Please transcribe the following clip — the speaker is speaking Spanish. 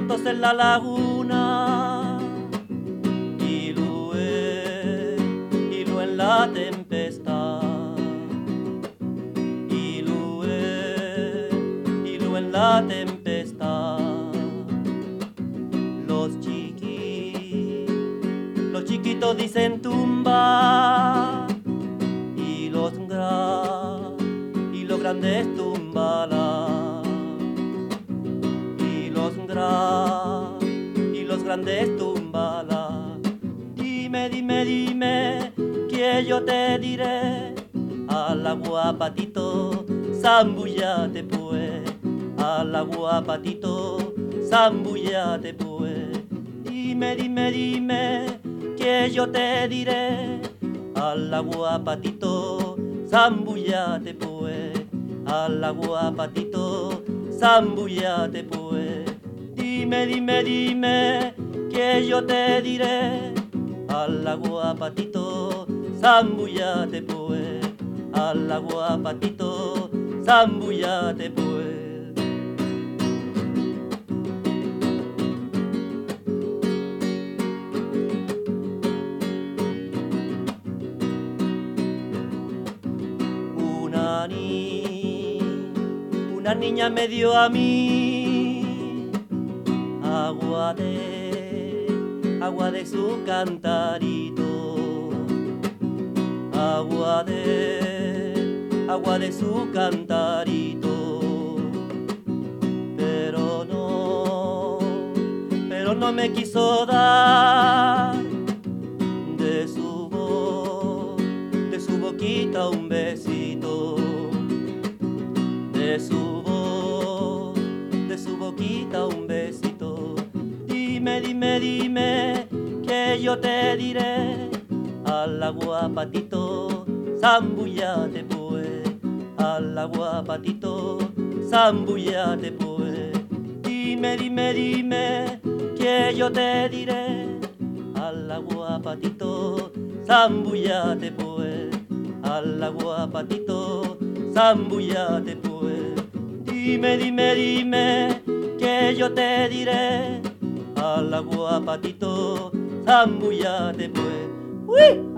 rotos en la laguna y luego en la tempestad y luego en la tempestad los chiquitos dicen tumba y los grandes tumbalan y los grandes tumbalan. Dime, dime, dime, que yo te diré, al agua patito, zambullate pues, al agua patito, zambullate pues. Dime, dime, dime, que yo te diré, al agua patito, zambullate pues, al agua patito, zambullate pues. Dime, dime, dime, que yo te diré, al agua patito, zambullate pues, al agua patito, zambullate pues. Una niña me dio a mí agua de su cantarito, agua de su cantarito, pero no me quiso dar de su boquita un besito, de su boquita un besito. Dime, dime, dime, que yo te diré, al agua patito, zambullate pues, al agua patito, zambullate pues. Dime, dime, dime, que yo te diré, al agua patito, zambullate pues, al agua patito, zambullate pues. Dime, dime, dime, que yo te diré, al agua patito, zambullate pues. ¡Uy!